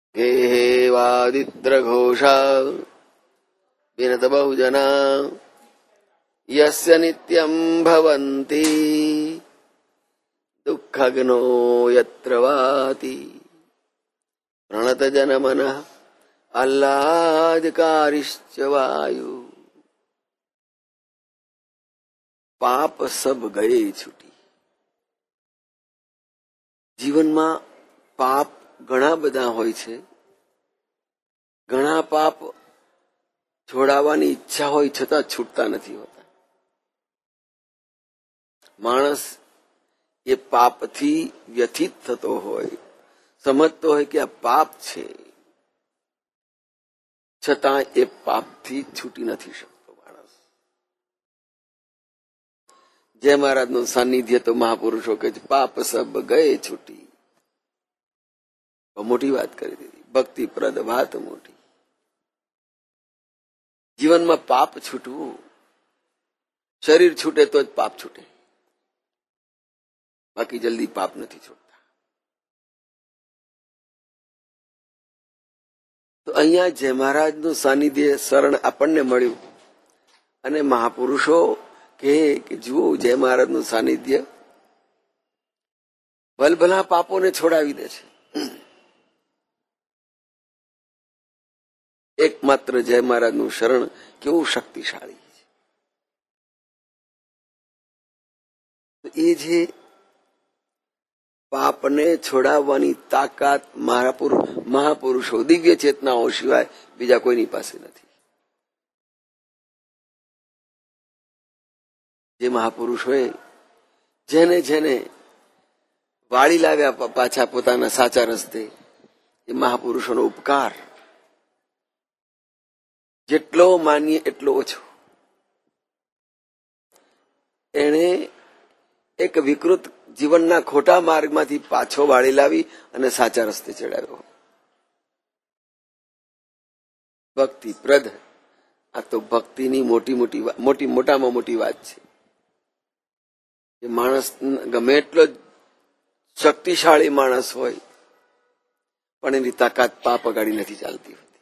गेहेवादित्रघोषा विनत बहुजना यस्य नित्यं भवन्ति दुःखग्नो यत्र वाति प्रणत जनमनः आह्लादकारिश्च वायु। पाप सब गए छूटी। जीवનમાં પાપ ઘણા બધા હોય છે. ઘણા પાપ છોડાવવાની ઈચ્છા હોય છતાં છૂટતા નથી હોતા. માણસ એ પાપથી વ્યથિત થતો હોય, સમજતો હોય કે આ પાપ છે, છતાં એ પાપથી છૂટી નથી શકતો માણસ. જય મહારાજનું સાનિધ્ય તો મહાપુરુષો કે પાપ સબ ગયે છૂટી. મોટી વાત કરી દીધી, ભક્તિપ્રદ વાત મોટી. જીવનમાં પાપ છૂટવું, શરીર છૂટે તો જ પાપ છૂટે, બાકી જલ્દી પાપ નથી છૂટતા. તો અહીંયા જય મહારાજનું સાનિધ્ય શરણ આપણને મળ્યું અને મહાપુરુષો કે જુઓ જય મહારાજનું સાનિધ્ય ભલભલા પાપોને છોડાવી દે છે. એકમાત્ર જય મહારાજનું શરણ કેવું શક્તિશાળી છે. એ જે પાપને છોડાવવાની તાકાત મહાપુરુષો દિવ્ય ચેતનાઓ સિવાય બીજા કોઈની પાસે નથી. જે મહાપુરુષોએ જેને જેને વાળી લાવ્યા પાછા પોતાના સાચા રસ્તે, એ મહાપુરુષોનો ઉપકાર જેટલો માનીએ એટલો ઓછો. એણે એક વિકૃત જીવનના ખોટા માર્ગમાંથી પાછો વાળી લાવી અને સાચા રસ્તે ચડાવ્યો. ભક્તિપ્રદ, આ તો ભક્તિની મોટામાં મોટી વાત છે. એ માણસ ગમે એટલો શક્તિશાળી માણસ હોય પણ એની તાકાત પાપ અગાડી નથી ચાલતી હોતી.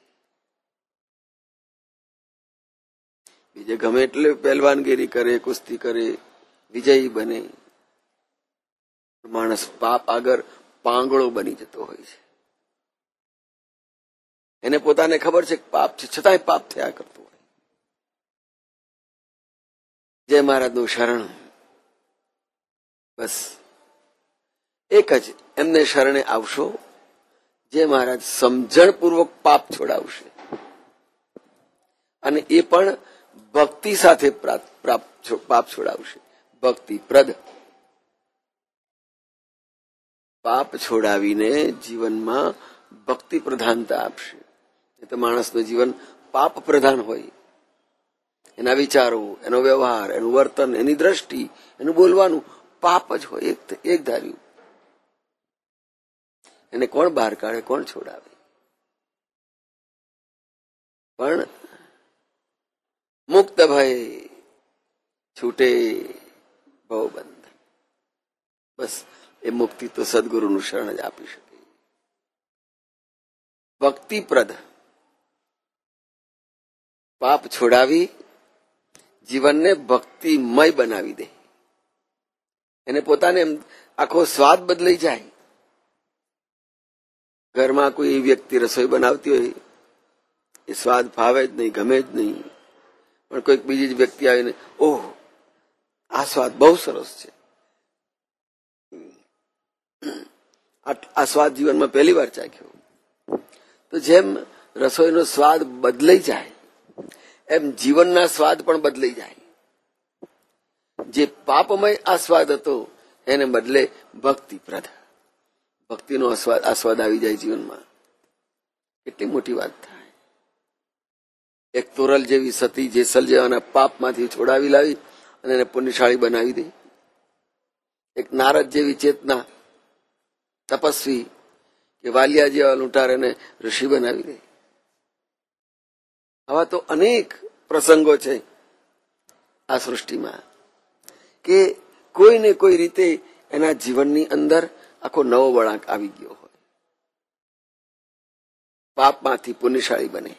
બીજે ગમે એટલે પહેલવાનગીરી કરે, કુસ્તી કરે, વિજયી બને, માણસ પાપ આગળ પાંગળો બની જતો હોય છે. એને પોતાને ખબર છે કે પાપ છે, છતાંય પાપ થયા કરતું હોય. જય મહારાજનું શરણ, બસ એક જ, એમને શરણે આવશો, જય મહારાજ સમજણપૂર્વક પાપ છોડાવશે. અને એ પણ ભક્તિ સાથે પાપ છોડાવશે. ભક્તિપ્રદ, પાપ છોડાવીને જીવનમાં ભક્તિ પ્રધાનતા આપશે. એ તો માણસનું જીવન પાપ પ્રધાન હોય. એના વિચારો, એનો વ્યવહાર, એનું વર્તન, એની દ્રષ્ટિ, એનું બોલવાનું પાપ જ હોય, એક ધાર્યું. એને કોણ બહાર કાઢે, કોણ છોડાવે? પણ મુક્ત ભય છૂટે ભવબંધ. બસ એ મુક્તિ તો સદગુરુનું શરણ જ આપી શકે. ભક્તિપ્રદ, પાપ છોડાવી જીવનને ભક્તિમય બનાવી દે. એને પોતાને આખો સ્વાદ બદલાઈ જાય. ઘરમાં કોઈ વ્યક્તિ રસોઈ બનાવતી હોય, એ સ્વાદ ભાવે જ નહીં, ગમે જ નહીં. પણ કોઈક બીજી જ વ્યક્તિ આવીને, ઓહ આ સ્વાદ બહુ સરસ છે, આ સ્વાદ જીવનમાં પહેલી વાર ચાખ્યો. તો જેમ રસોઈનો સ્વાદ બદલાઈ જાય, એમ જીવનના સ્વાદ પણ બદલાઈ જાય. જે પાપમય આસ્વાદ હતો એને બદલે ભક્તિપ્રદ, ભક્તિનો આસ્વાદ આવી જાય જીવનમાં. કેટલી મોટી વાત થાય. એક તોરલ જેવી સતી જેસલ જેવાના પાપમાંથી છોડાવી લાવી અને એને પુણ્યશાળી બનાવી દે. એક નારદ જેવી ચેતના તપસ્વી કે વાલિયા જેવા લૂંટાર એને ઋષિ બનાવી દે. આવા તો અનેક પ્રસંગો છે આ સૃષ્ટિમાં કે કોઈને કોઈ રીતે એના જીવનની અંદર આખો નવો વળાંક આવી ગયો હોય. પાપમાંથી પુણ્યશાળી બને,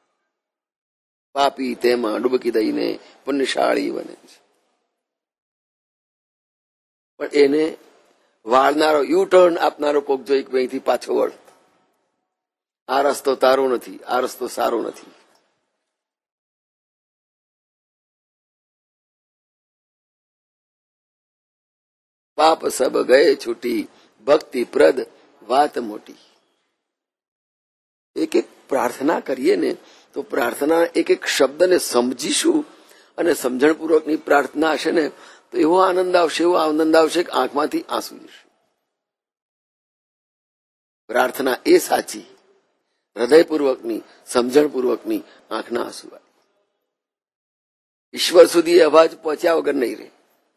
પાપી તેમાં ડૂબકી દઈને પુણ્યશાળી બને છે. પણ એને વાળનારો, યુ ટર્ન આપનારો કોક જોઈ કે અહીંથી પાછો વળ, આ રસ્તો તારો નથી, આ રસ્તો સારો નથી. પાપ સબ ગયે છૂટી, ભક્તિ પ્રદ વાત મોટી. એક એક પ્રાર્થના કરીએ ને તો પ્રાર્થના એક એક શબ્દને સમજીશું અને સમજણપૂર્વકની પ્રાર્થના હશે ને તો એવો આનંદ આવશે, એવો આનંદ આવશે કે આંખમાંથી આંસુ જશે. પ્રાર્થના એ સાચી, હૃદયપૂર્વકની, સમજણપૂર્વકની, આંખના આંસુ આવે. ઈશ્વર સુધી અવાજ પહોંચ્યા વગર નહીં રહે.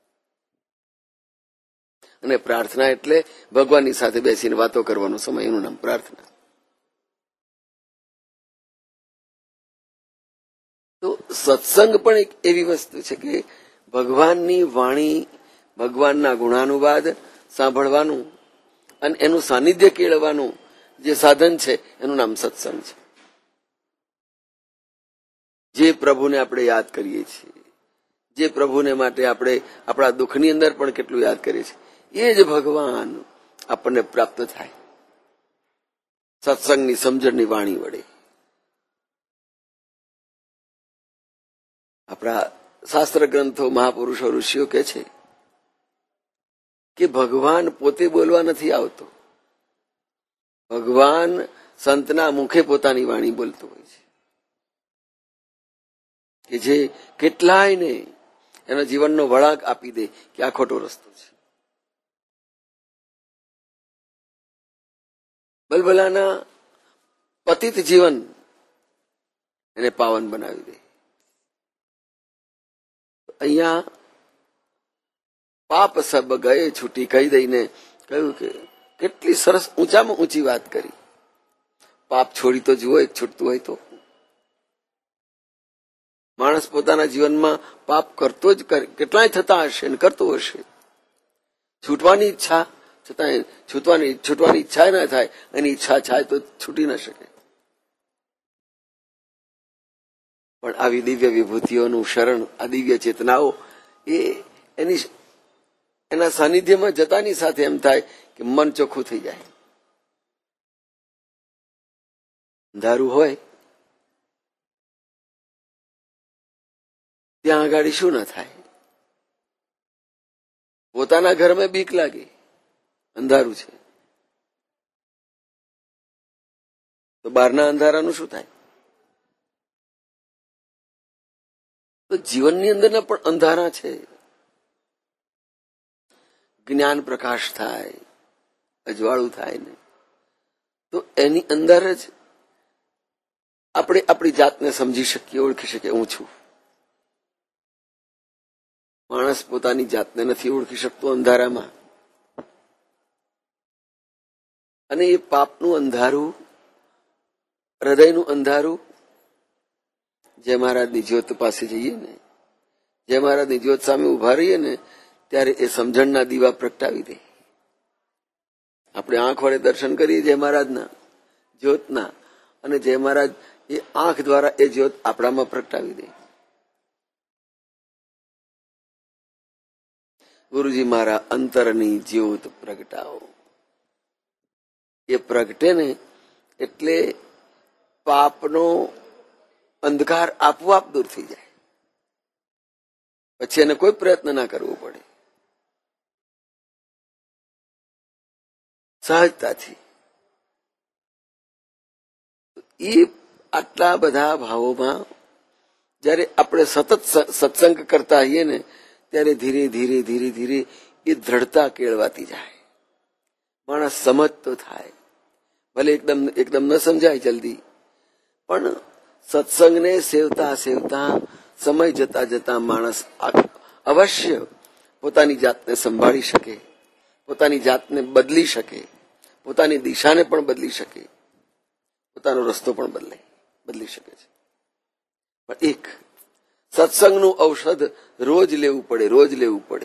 અને પ્રાર્થના એટલે ભગવાનની સાથે બેસીને વાતો કરવાનો સમય, એનું નામ પ્રાર્થના. તો સત્સંગ પણ એક એવી વસ્તુ છે કે ભગવાનની વાણી, ભગવાનના ગુણાનુવાદ સાંભળવાનું અને એનું સાનિધ્ય કેળવવાનું જે સાધન છે એનું નામ સત્સંગ છે. જે પ્રભુને આપણે યાદ કરીએ છીએ, જે પ્રભુને માટે આપણે આપણા દુઃખની અંદર પણ કેટલું યાદ કરીએ છીએ, એ જ ભગવાન આપણને પ્રાપ્ત થાય સત્સંગની સમજણની વાણી વડે. આપણા શાસ્ત્ર ગ્રંથો, મહાપુરુષો, ઋષિઓ કહે છે કે ભગવાન પોતે બોલવા નથી આવતો, ભગવાન સંતના મુખે પોતાની વાણી બોલતો હોય છે કે જે કેટલાયને એના જીવનનો વળાંક આપી દે કે આ ખોટો રસ્તો છે. બલબલાના પતિત જીવન એને પાવન બનાવી દે. અહીંયા પાપ સબ ગયે છૂટી કહી દઈને કહ્યું કે કેટલી સરસ ઊંચામાં ઊંચી વાત કરી. પાપ છોડી તો જુઓ, એક છૂટતું હોય તો. માણસ પોતાના જીવનમાં પાપ કરતો જ કેટલાય થતા હશે ને કરતો હશે. છૂટવાની ઈચ્છા છતાં છૂટવાની ઈચ્છા ના થાય, એની ઈચ્છા થાય તો છૂટી ના શકે. પણ આવી દિવ્ય વિભૂતિઓનું શરણ, આ દિવ્ય ચેતનાઓ એ એના સાનિધ્યમાં જતાની સાથે એમ થાય કે મન ચોખ્ખું થઈ જાય. અંધારું હોય ત્યાં આગળ શું ના થાય? પોતાના ઘરમાં બીક લાગે, અંધારું છે તો બહારના અંધારાનું શું થાય? તો જીવનની અંદરના પણ અંધારા છે. જ્ઞાન પ્રકાશ થાય, અજવાળું થાય ને તો એની અંદર જ આપણે આપણી જાતને સમજી શકીએ, ઓળખી શકીએ. હું છું. માણસ પોતાની જાતને નથી ઓળખી શકતો અંધારામાં. અને એ પાપનું અંધારું, હૃદયનું અંધારું, જય મહારાજની જ્યોત પાસે જઈએ ને, જય મહારાજની જ્યોત સામે ઉભા રહીએ ને ત્યારે એ સમજણના દીવા પ્રગટાવી દે. આપણે આંખ વડે દર્શન કરીએ જય મહારાજના જ્યોતના, અને જય મહારાજ એ આંખ દ્વારા એ જ્યોત આપણામાં પ્રગટાવી દે. ગુરુજી મારા અંતરની જ્યોત પ્રગટાવો. એ પ્રગટે ને એટલે પાપનો અંધકાર આપોઆપ દૂર થઈ જાય. પછી એને કોઈ પ્રયત્ન ના કરવો પડે, સહજતાથી. એ આટલા બધા ભાવોમાં જયારે આપણે સતત સત્સંગ કરતા હોઈએ ને ત્યારે ધીરે ધીરે ધીરે ધીરે એ દ્રઢતા કેળવાતી જાય. માણસ સમજતો થાય. ભલે એકદમ ન સમજાય જલ્દી, પણ સત્સંગને સેવતા સેવતા સમય જતા જતા માણસ અવશ્ય પોતાની જાતને સંભાળી શકે, પોતાની જાતને બદલી શકે, પોતાની દિશાને પણ બદલી શકે, પોતાનો રસ્તો પણ બદલી શકે છે. પણ એક સત્સંગનું ઔષધ રોજ લેવું પડે, રોજ લેવું પડે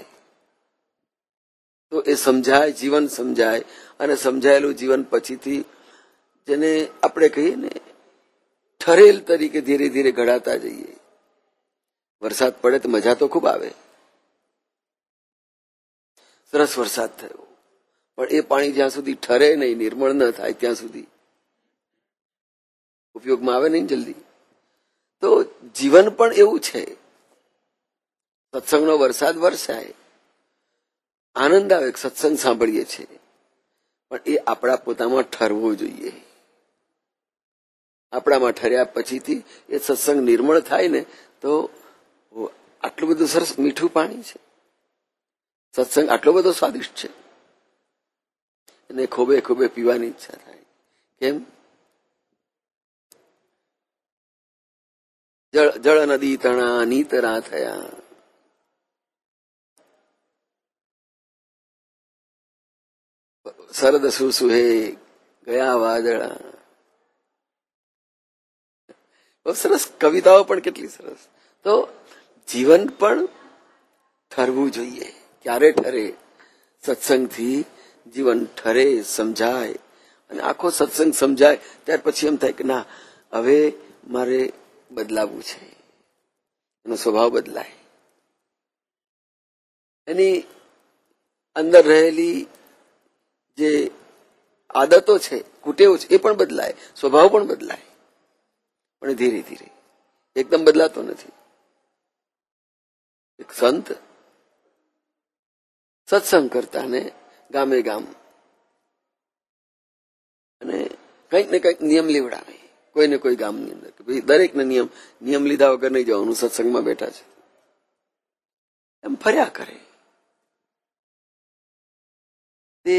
તો એ સમજાય, જીવન સમજાય. અને સમજાયેલું જીવન પછીથી જેને આપણે કહીએ ને ઠરેલ તરીકે ધીરે ધીરે ઘડાતા જઈએ. વરસાદ પડે તો મજા તો ખૂબ આવે, સરસ વરસાદ થયો, પણ એ પાણી જ્યાં સુધી ઠરે નહીં, નિર્મળ ન થાય ત્યાં સુધી ઉપયોગમાં આવે નહીં જલ્દી. તો જીવન પણ એવું છે. સત્સંગનો વરસાદ વરસાય, આનંદ આવે, સત્સંગ સાંભળીએ છીએ, પણ એ આપણા પોતામાં ઠરવો જોઈએ. આપણામાં ઠર્યા પછીથી એ સત્સંગ નિર્મળ થાય ને તો આટલું બધું સરસ મીઠું પાણી છે, સત્સંગ આટલો બધો સ્વાદિષ્ટ છે, એને ખોબે ખોબે પીવાની ઈચ્છા થાય. કેમ? જળ નદી તણા નીતરા થયા. શરદ સુસુહે ગયા વાદળા. બહુ સરસ કવિતાઓ પણ કેટલી સરસ. તો જીવન પણ ઠરવું જોઈએ. ક્યારે ઠરે? સત્સંગથી જીવન ઠરે, સમજાય. અને આખો સત્સંગ સમજાય ત્યાર પછી એમ થાય કે ના, હવે મારે બદલાવવું છે. એનો સ્વભાવ બદલાય, એની અંદર રહેલી જે આદતો છે, કુટેવ છે, એ પણ બદલાય, સ્વભાવ પણ બદલાય. પણ ધીરે ધીરે, એકદમ બદલાતો નથી. એક સંત સત્સંગ કરતા ને ગામે ગામ અને કંઈક ને કંઈક નિયમ લેવડાવે કોઈને કોઈ ગામની અંદર કે ભાઈ દરેકને નિયમ લીધા વગર નહીં જવાનું, સત્સંગમાં બેઠા છે, એમ ફર્યા કરે. તે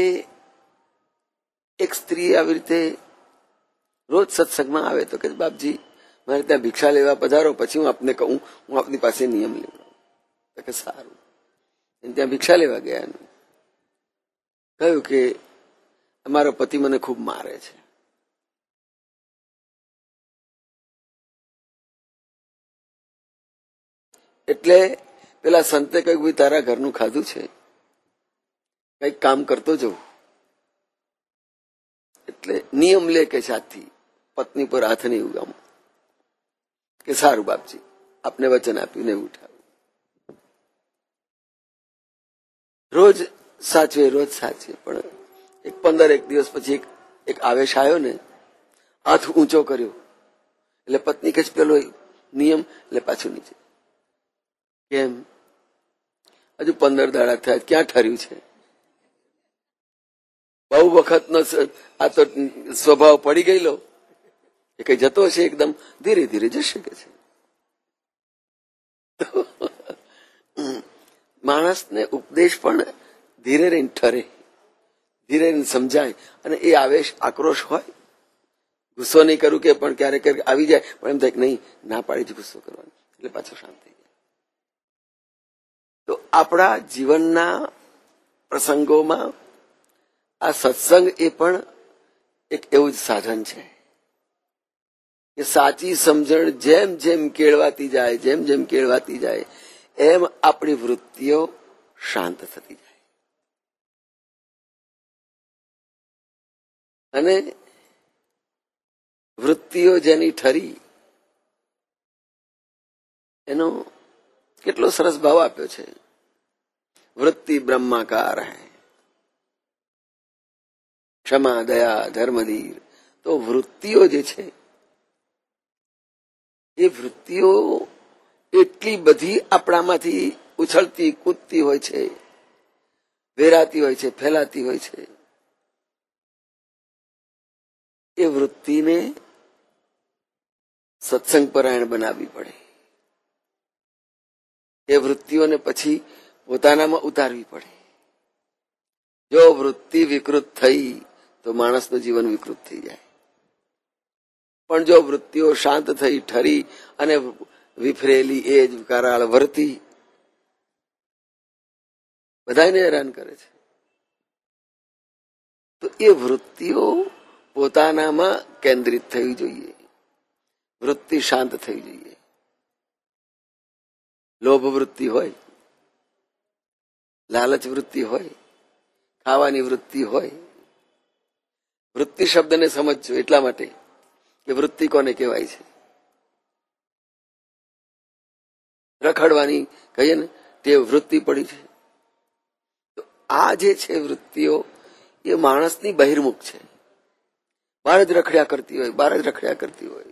એક સ્ત્રી આવી રીતે રોજ સત્સંગમાં આવે તો કે બાપજી મારે ત્યાં ભિક્ષા લેવા પધારો, પછી હું આપને કહું, હું આપની પાસે નિયમ લેવડાવું. તો કે સારું. ત્યાં ભિક્ષા લેવા ગયા, કહ્યું કે અમારો પતિ મને ખૂબ મારે છે. એટલે પેલા સંતે કહ્યું ભાઈ તારા ઘરનું ખાધું છે, કઈક કામ કરતો જવું. એટલે નિયમ લે કે સાથી પત્ની પર હાથ નહીં ઉગામો. કે સારું બાપજી, આપને વચન આપ્યું ને ઉઠાવ્યું. રોજ સાચવે, રોજ સાચવે. પણ 15 દિવસ પછી એક આવેશ આવ્યો ને, હાથ ઊંચો કર્યો એટલે પત્ની કહે પેલો નિયમ, એટલે પાછું નીચે. કેમ? હજુ 15 દાડા થયા, ક્યાં ઠર્યું છે? બહુ વખતનો આ તો સ્વભાવ પડી ગયેલો, એ કઈ જતો હશે, એકદમ ધીરે ધીરે જશે કે છે. માણસને ઉપદેશ પણ ધીરે રહીને ઠરે, ધીરે રહીને સમજાય. અને એ આવેશ, આક્રોશ હોય, ગુસ્સો નહીં કરું કે પણ ક્યારેક આવી જાય, પણ એમ થાય કે નહીં, ના પાડી જ ગુસ્સો કરવાનો, એટલે પાછો શાંત થઈ જાય. તો આપણા જીવનના પ્રસંગોમાં આ સત્સંગ એ પણ એક એવું જ સાધન છે કે સાચી સમજણ જેમ જેમ કેળવાતી જાય, જેમ જેમ કેળવાતી જાય, એમ આપણી વૃત્તિઓ શાંત થતી જાય. અને વૃત્તિઓ જેની ઠરી, એનો કેટલો સરસ ભાવ આપ્યો છે. વૃત્તિ બ્રહ્માકાર હૈ, ક્ષમા દયા ધર્મધીર. તો વૃત્તિઓ જે છે, એ વૃત્તિઓ એટલી બધી આપણામાંથી ઉછળતી કૂદતી હોય છે, વેરાતી હોય છે, ફેલાતી હોય છે. એ વૃત્તિને સત્સંગ પરાયણ બનાવવી પડે. એ વૃત્તિઓને પછી પોતાનામાં ઉતારવી પડે. જો વૃત્તિ વિકૃત થઈ તો માણસનું જીવન વિકૃત થઈ જાય. પણ જો વૃત્તિઓ શાંત થઈ, ઠરી અને વિફરેલી એ જ કરાળ વર્તી બધાને હેરાન કરે છે. તો એ વૃત્તિઓ પોતાનામાં કેન્દ્રિત થવી જોઈએ, વૃત્તિ શાંત થવી જોઈએ. લોભ વૃત્તિ હોય, લાલચ વૃત્તિ હોય, ખાવાની વૃત્તિ હોય, વૃત્તિ શબ્દને સમજજો એટલા માટે કે વૃત્તિ કોને કહેવાય છે. રખડવાની કહીએ ને તે વૃત્તિ પડી છે. તો આ જે છે વૃત્તિઓ એ માણસની બહિર્મુખ છે. બહાર જ રખડ્યા કરતી હોય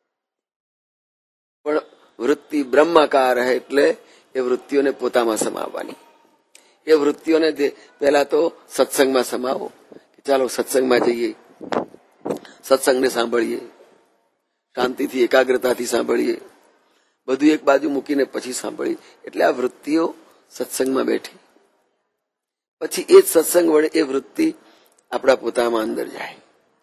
પણ વૃત્તિ બ્રહ્માકાર હે એટલે એ વૃત્તિઓને પોતામાં સમાવવાની. એ વૃત્તિઓને પહેલા તો સત્સંગમાં સમાવો. ચાલો સત્સંગમાં જઈએ, સત્સંગને સાંભળીએ, શાંતિથી એકાગ્રતાથી સાંભળીએ, બધું એક બાજુ મૂકીને પછી સાંભળીએ. એટલે આ વૃત્તિઓ સત્સંગમાં બેઠી, પછી એ જ સત્સંગ વડે એ વૃત્તિ આપણા પોતામાં અંદર જાય.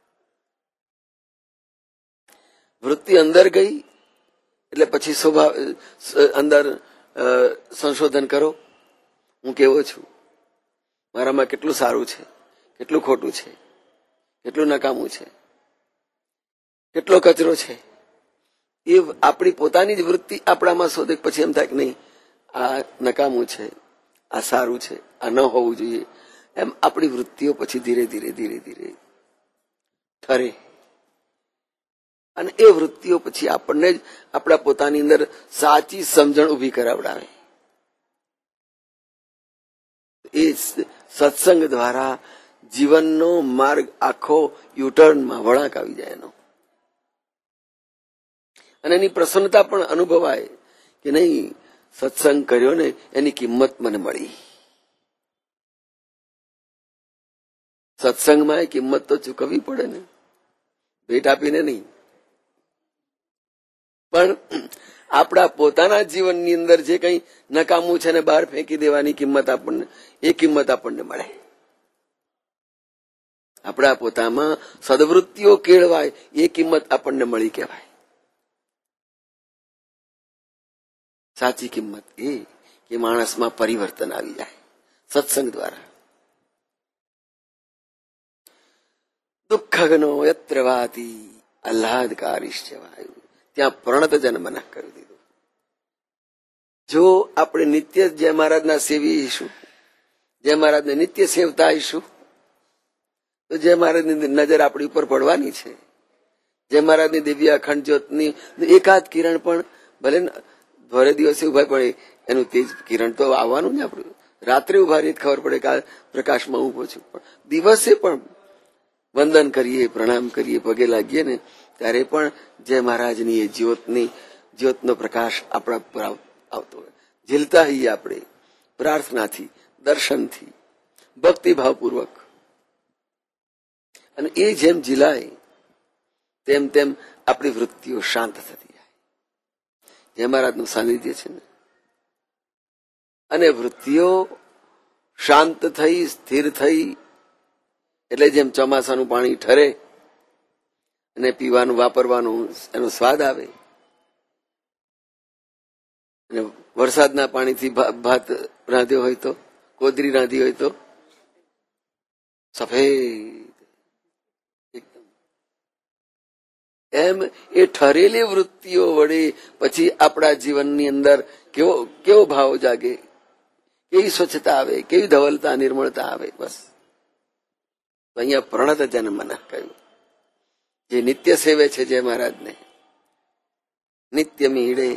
વૃત્તિ અંદર ગઈ એટલે પછી સ્વભાવ અંદર સંશોધન કરો. હું કેવો છું, મારામાં કેટલું સારું છે, કેટલું ખોટું છે, કેટલું નકામું છે, કેટલો કચરો છે. એ આપણી પોતાની જ વૃત્તિ આપણામાં શોધે. પછી એમ થાય કે નહીં, આ નકામું છે, આ સારું છે, આ ન હોવું જોઈએ. એમ આપણી વૃત્તિઓ પછી ધીરે ધીરે ઠરે. અને એ વૃત્તિઓ પછી આપણને જ આપણા પોતાની અંદર સાચી સમજણ ઉભી કરાવડાવે. એ સત્સંગ દ્વારા જીવનનો માર્ગ આખો યુટર્નમાં વળાંક આવી જાય એનો. અને એની પ્રસન્નતા પણ અનુભવાય કે નહીં, સત્સંગ કર્યો ને એની કિંમત મને મળી. સત્સંગમાં એ કિંમત તો ચૂકવવી પડે ને, ભેટ આપીને નહીં. પણ આપણા પોતાના જીવનની અંદર જે કંઈ નકામું છે ને બહાર ફેંકી દેવાની કિંમત આપણને મળે. આપણા પોતામાં સદવૃત્તિઓ કેળવાય એ કિંમત આપણને મળી કહેવાય. સાચી કિંમત એ કે માણસમાં પરિવર્તન આવી જાય સત્સંગ દ્વારા. દુઃખઘ્નો યત્ર વાતી આહ્લાદકારીશ્ચ વાયુ, ત્યાં પ્રણત જન્મના કરી દીધું. જો આપણે નિત્ય જય મહારાજના સેવી હઈશું, જય મહારાજને નિત્ય સેવતા હઈશું, તો જય મહારાજની નજર આપણી ઉપર પડવાની છે. જય મહારાજની દિવ્ય અખંડ જ્યોતની એકાદ કિરણ પણ ભલે ધોરે દિવસે ઉભા પડે, એનું તેજ કિરણ તો આવવાનું ને. આપણું રાત્રે ઉભા રહીએ ખબર પડે કે આ પ્રકાશમાં ઉભો છું. પણ દિવસે પણ વંદન કરીએ, પ્રણામ કરીએ, પગે લાગીએ ને ત્યારે પણ જય મહારાજની એ જ્યોતનો પ્રકાશ આપણા પર આવતો હોય. ઝીલતા હઈએ આપણે પ્રાર્થનાથી, દર્શનથી, ભક્તિભાવપૂર્વક. અને એ જેમ ઝીલાય તેમ તેમ આપણી વૃત્તિઓ શાંત થતી જાય. જય મહારાજનું સાનિધ્ય છે ને. અને વૃત્તિઓ શાંત થઈ, સ્થિર થઈ એટલે જેમ ચોમાસાનું પાણી ઠરે અને પીવાનું, વાપરવાનું એનો સ્વાદ આવે. અને વરસાદના પાણીથી ભાત રાંધ્યો હોય તો, કોદરી રાંધી હોય તો સફેદ એકદમ. એમ એ ઠરેલી વૃત્તિઓ વડે પછી આપણા જીવનની અંદર કેવો ભાવ જાગે, કેવી સ્વચ્છતા આવે, કેવી ધવલતા, નિર્મળતા આવે. બસ અહીંયા પ્રણત જન્મના કહ્યું. જે નિત્ય સેવે છે જય મહારાજને, નિત્ય મીડે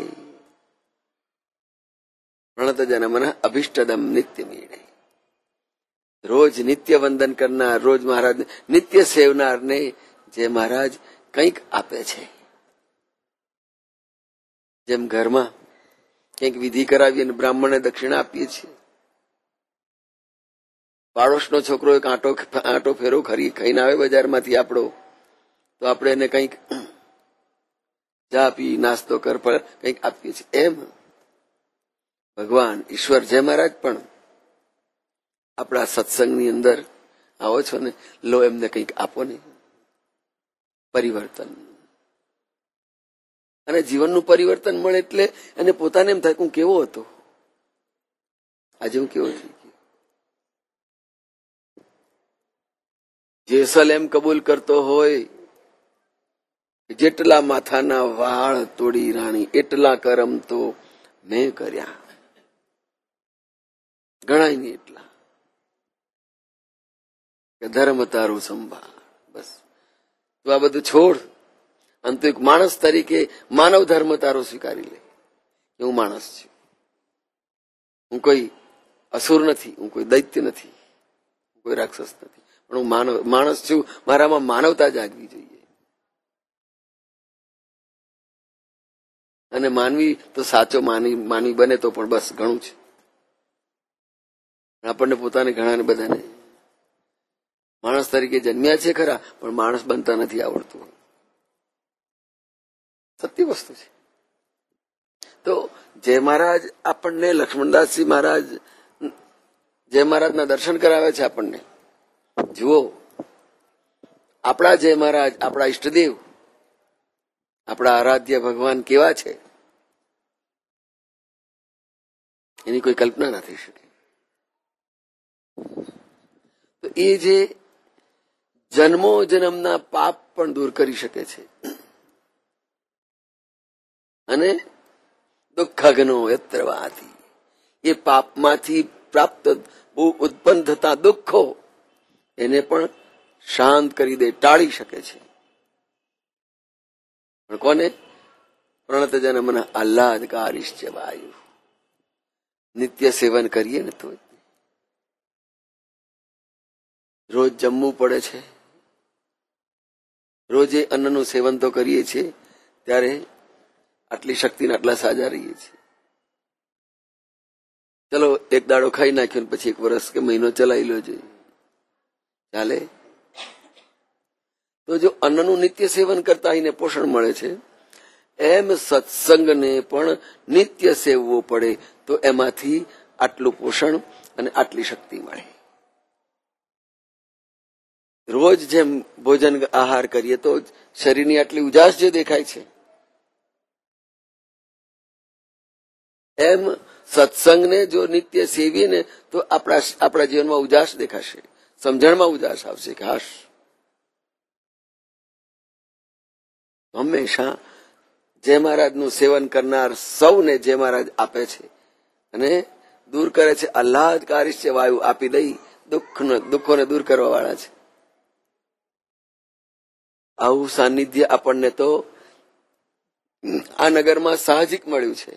પ્રણત જન્મના અભિષ્ટદમ નિત્ય મીડે. રોજ નિત્ય વંદન કરનાર, રોજ મહારાજ નિત્ય સેવનારને જે મહારાજ કંઈક આપે છે. જેમ ઘરમાં કંઈક વિધિ કરાવીએ અને બ્રાહ્મણને દક્ષિણા આપીએ છીએ. પાડોશનો છોકરો એક આંટો ફેરો ખાઈને આવે બજારમાંથી આપણો, તો આપણે એને કંઈક ચા પી, નાસ્તો કર, કંઈક આપીએ છીએ. એમ ભગવાન ઈશ્વર જય મહારાજ પણ આપણા સત્સંગની અંદર આવો છો ને, લો એમને કંઈક આપો ને. પરિવર્તન, અને જીવનનું પરિવર્તન મળે એટલે એને પોતાને એમ થાય કે હું કેવો હતો, આજે હું કેવો થઈ ગયો. જેસલ એમ કબૂલ કરતો હોય, જેટલા માથાના વાળ તોડી રાણી, એટલા કરમ તો મેં કર્યા. ગણાય નહીં એટલા. ધર્મ તારું સંભાળ, બસ તું આ બધું છોડ અને તું એક માણસ તરીકે માનવ ધર્મ તારો સ્વીકારી લે કે હું માણસ છું, હું કોઈ અસુર નથી, હું કોઈ દૈત્ય નથી, હું કોઈ રાક્ષસ નથી, પણ હું માણસ છું, મારામાં માનવતા જાગવી જોઈએ. અને માનવી તો સાચો માનવી બને તો પણ બસ ઘણું છે. આપણને પોતાને ઘણાને બધાને માણસ તરીકે જન્મ્યા છે ખરા, પણ માણસ બનતા નથી આવડતું. સત્ય વસ્તુ છે. તો જય મહારાજ આપણને લક્ષ્મણદાસજી મહારાજ જય મહારાજના દર્શન કરાવે છે આપણને. જુઓ, આપણા જય મહારાજ, આપણા ઈષ્ટદેવ, આપણા આરાધ્ય ભગવાન કેવા છે એની કોઈ કલ્પના ના થઈ શકે. તો એ જે જન્મો જન્મના પાપ પણ દૂર કરી શકે છે અને દુઃખઘ્નો યત્ર વાતિ, એ પાપમાંથી પ્રાપ્ત ઉત્પન્ન થતા દુઃખો એને પણ શાંત કરી દે, ટાળી શકે છે. પણ કોને? પ્રણત જન્મના આહ્લાદકારિશ્ચ વાયુ. નિત્ય સેવન કરીએ ને તો રોજ જમવું પડે છે, રોજે અન્નનું સેવન તો કરીએ છીએ, ત્યારે આટલી શક્તિને આટલા સાજા રહીએ છીએ. ચલો એક દાડો ખાઈ નાખ્યો ને પછી 1 વર્ષ કે મહિનો ચલાવી લો જોઈએ, ચાલે? તો જો અન્નનું નિત્ય સેવન કરતા એને પોષણ મળે છે, એમ સત્સંગને પણ નિત્ય સેવવો પડે તો એમાંથી આટલું પોષણ અને આટલી શક્તિ મળે. રોજ જેમ ભોજન આહાર કરીએ તો શરીરની આટલી ઉજાસ જે દેખાય છે, એમ સત્સંગને જો નિત્ય સેવીએ ને તો આપણા જીવનમાં ઉજાસ દેખાશે, સમજણમાં ઉજાસ આવશે કે હાશ, હંમેશા જય મહારાજનું સેવન કરનાર સૌને જય મહારાજ આપે છે અને દૂર કરે છે. આહ્લાદકારી છે વાયુ આપી દઈ દુઃખોને દૂર કરવા વાળા છે. આવું સાનિધ્ય આપણને તો આ નગરમાં સાહજિક મળ્યું છે.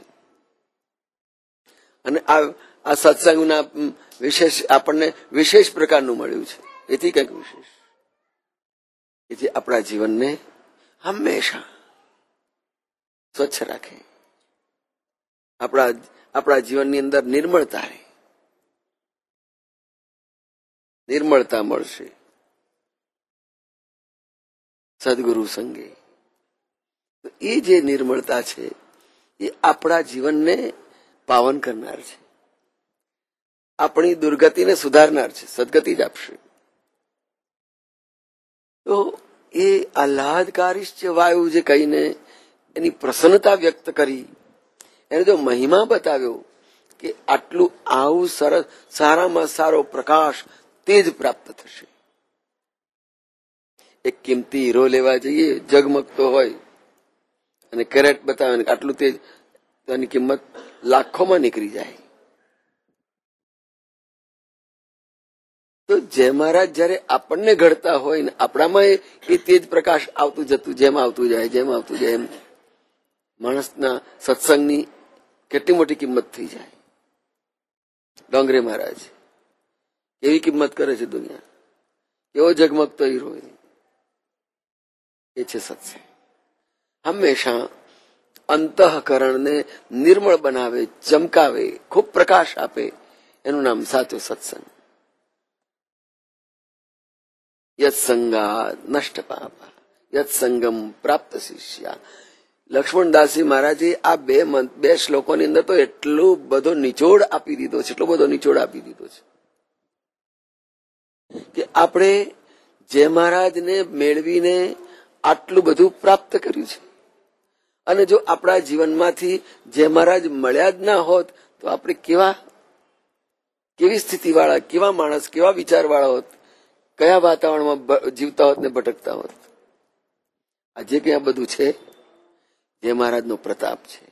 અને આ સત્સંગના વિશેષ આપણને વિશેષ પ્રકારનું મળ્યું છે. એથી કંઈક વિશેષ કે જે આપણા જીવનને હંમેશા સ્વચ્છ રાખે, આપણા જીવનની અંદર નિર્મળતા રહે, નિર્મળતા મળશે સદગુરુ સંગે. એ જે નિર્મળતા છે એ આપણા જીવનને પાવન કરનાર છે, આપણી દુર્ગતિને સુધારનાર છે, સદગતિ જ આપશે. તો એ આહ્લાદકારી વાયુ જે કહીને એની પ્રસન્નતા વ્યક્ત કરી, એને જો મહિમા બતાવ્યો કે આટલું આવું સરસ સારામાં સારો પ્રકાશ તેજ પ્રાપ્ત થશે. એક કિંમતી હીરો લેવા જઈએ, ઝગમગતો હોય અને કેરેટ બતાવે આટલું તેજ, તો એની કિંમત લાખોમાં નીકળી જાય. તો જય મહારાજ જયારે આપણને ઘડતા હોય ને આપણામાં એ તેજ પ્રકાશ આવતું જતું, જેમ આવતું જાય એમ માણસના સત્સંગની કેટલી મોટી કિંમત થઈ જાય. ડોંગરે મહારાજ કેવી કિંમત કરે છે દુનિયા, કેવો ઝગમગતો હીરો, એ છે સત્સંગ. હંમેશા અંતઃકરણને નિર્મળ બનાવે, ચમકાવે, ખૂબ પ્રકાશ આપે, એનું નામ સાચો સત્સંગ. યત્સંગાત નષ્ટ પાપા યત્સંગમ પ્રાપ્ત શિષ્યા. લક્ષ્મણદાસજી મહારાજે આ બે શ્લોકોની અંદર તો એટલો બધો નિચોડ આપી દીધો છે, કે આપણે જય મહારાજને મેળવીને આટલું બધું પ્રાપ્ત કર્યું છે. અને જો આપણા જીવનમાંથી જય મહારાજ મળ્યા જ ના હોત તો આપણે કેવી સ્થિતિવાળા, કેવા માણસ, કેવા વિચારવાળા હોત, કયા વાતાવરણમાં જીવતા હોત ને ભટકતા હોત. આજે કે આ બધું છે જય મહારાજનો પ્રતાપ છે,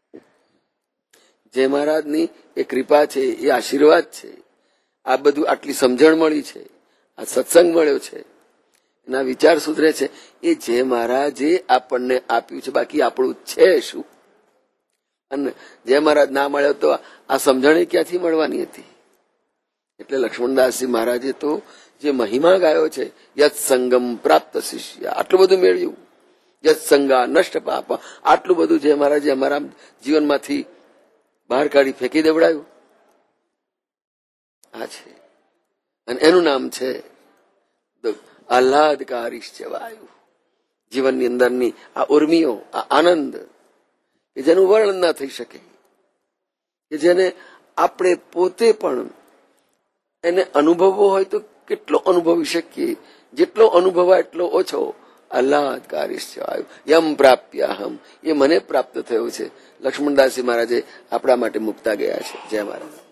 જય મહારાજની એ કૃપા છે, એ આશીર્વાદ છે. આ બધું આટલી સમજણ મળી છે, આ સત્સંગ મળ્યો છે, એના વિચાર સુધરે છે. એ જે મહારાજે આપણને આપ્યું છે, બાકી આપણું છે શું? અને જે મહારાજ ના મળ્યો તો આ સમજણ ક્યાંથી મળવાની હતી? એટલે લક્ષ્મણદાસજી મહારાજે તો જે મહિમા ગાયો છે, યત સંગમ પ્રાપ્ત શિષ્ય, આટલું બધું મેળવ્યું. યત સંગા નષ્ટ પાપ, આટલું બધું જે મહારાજે અમારા જીવનમાંથી બહાર કાઢી ફેંકી દેવડાયું, આ છે. અને એનું નામ છે આહ્લાદકારીશ્ચ વાયુ. જીવનની અંદરની આ ઉર્મિઓ, આ આનંદ કે જેનું વર્ણન ના થઈ શકે, કે જેને આપણે પોતે પણ એને અનુભવવો હોય તો કેટલો અનુભવી શકીએ, જેટલો અનુભવાય એટલો ઓછો. આહ્લાદકારીશ્ચ વાયુ યમ પ્રાપ્યાહમ, એ મને પ્રાપ્ત થયો છે. લક્ષ્મણદાસજી મહારાજે આપણા માટે મુકતા ગયા છે. જય મહારાજ.